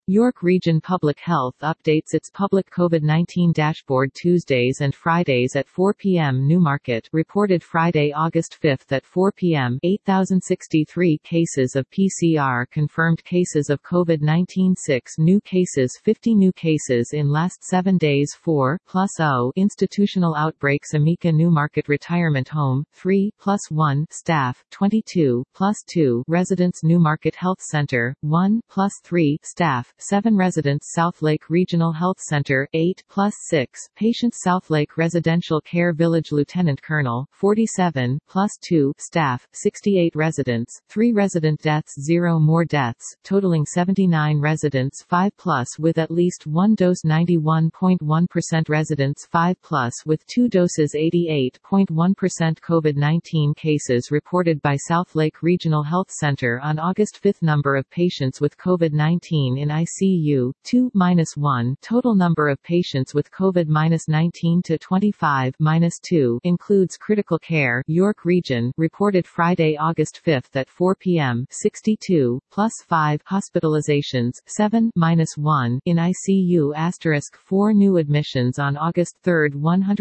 York Region Public Health updates its public COVID-19 dashboard Tuesdays and Fridays at 4 p.m. Newmarket reported Friday, August 5 at 4 p.m. 8,063 cases of PCR confirmed cases of COVID-19 6 new cases 50 new cases in last 7 days 4 + 0 institutional outbreaks Amica Newmarket Retirement Home 3 + 1 staff 22 + 2 residents Newmarket Health Center 1 + 3 staff 7 residents Southlake Regional Health Center 8 + 6 patients Southlake Residential Care Village Lieutenant Colonel 47 + 2 staff 68 residents 3 resident deaths 0 more deaths totaling 79 residents 5 + with at least 1 dose 91.1% residents 5 + with 2 doses 88.1% COVID-19 cases reported by Southlake Regional Health Center on August 5 number of patients with COVID-19 in ICU, 2-1 total number of patients with COVID-19 to 25-2 includes critical care York Region reported Friday, August 5 at 4 p.m. 62 + 5 hospitalizations 7-1 in ICU * 4 new admissions on August 3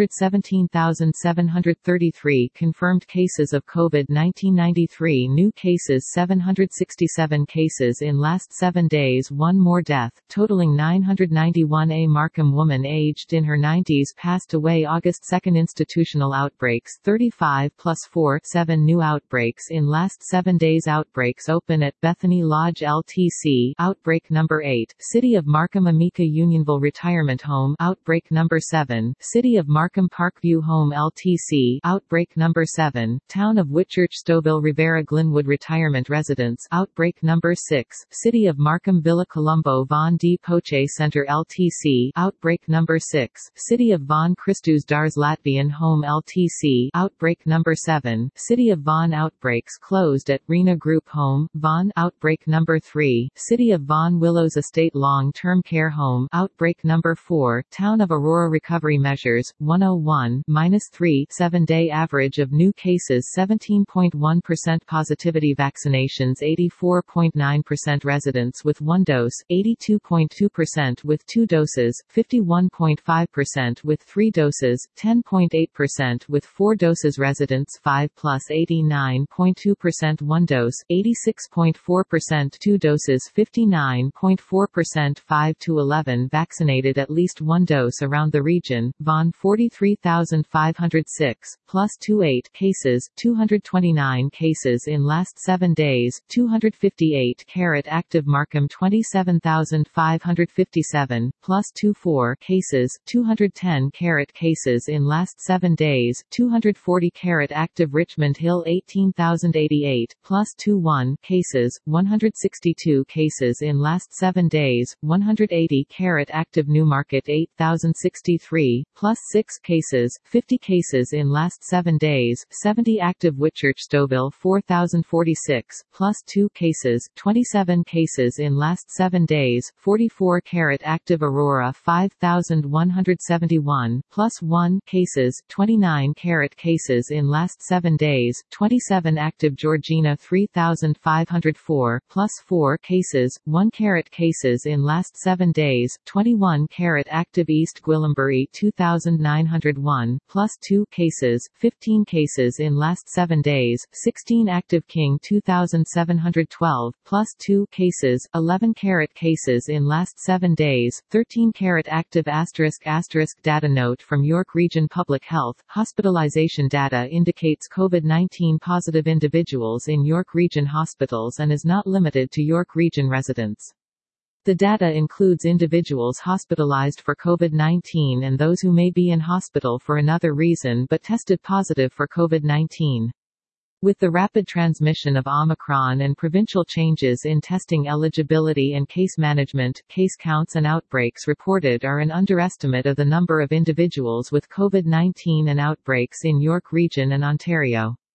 117,733 confirmed cases of COVID-19 93 new cases 767 cases in last 7 days 1 more death, totaling 991 A Markham woman aged in her 90s passed away August 2 institutional outbreaks 35 + 4 7 new outbreaks in last 7 days outbreaks open at Bethany Lodge LTC outbreak number 8 City of Markham Amica Unionville Retirement Home outbreak number 7 City of Markham Parkview Home LTC outbreak number 7 Town of Whitchurch Stouffville Rivera Glenwood Retirement Residence outbreak number 6 City of Markham Villa Colombo Von D. Poche Center LTC outbreak number 6 City of Von Christus Dars Latvian Home LTC outbreak number 7 City of Von outbreaks closed at Rena Group Home Von outbreak number 3 City of Von Willows Estate Long-Term Care Home outbreak number 4 Town of Aurora Recovery Measures 101-3 7-day average of new cases 17.1% positivity vaccinations 84.9% residents with 1 dose 82.2% with 2 doses 51.5% with 3 doses 10.8% with 4 doses residents 5 + 89.2% 1 dose 86.4% 2 doses 59.4% 5 to 11 vaccinated at least 1 dose around the region Von 43,506 + 28 cases 229 cases in last 7 days 258 active Markham 27,557 + 24 cases 210 cases in last 7 days 240 active Richmond Hill 18,088 + 21 cases 162 cases in last 7 days 180 active Newmarket 8,063 + 6 cases 50 cases in last 7 days 70 active Whitchurch Stouffville 4,046 + 2 cases 27 cases in last 7 days 44 active Aurora 5,171 + 1 cases 29 cases in last 7 days 27 active Georgina 3,504 + 4 cases 1 cases in last 7 days 21 active East Gwillimbury 2,901 + 2 cases 15 cases in last 7 days 16 active King 2,712 + 2 cases 11 cases in last 7 days 13 active * data note from York Region Public Health hospitalization data indicates COVID-19 positive individuals in York Region hospitals and is not limited to York Region residents. The data includes individuals hospitalized for COVID-19 and those who may be in hospital for another reason but tested positive for COVID-19. With the rapid transmission of Omicron and provincial changes in testing eligibility and case management, case counts and outbreaks reported are an underestimate of the number of individuals with COVID-19 and outbreaks in York Region and Ontario.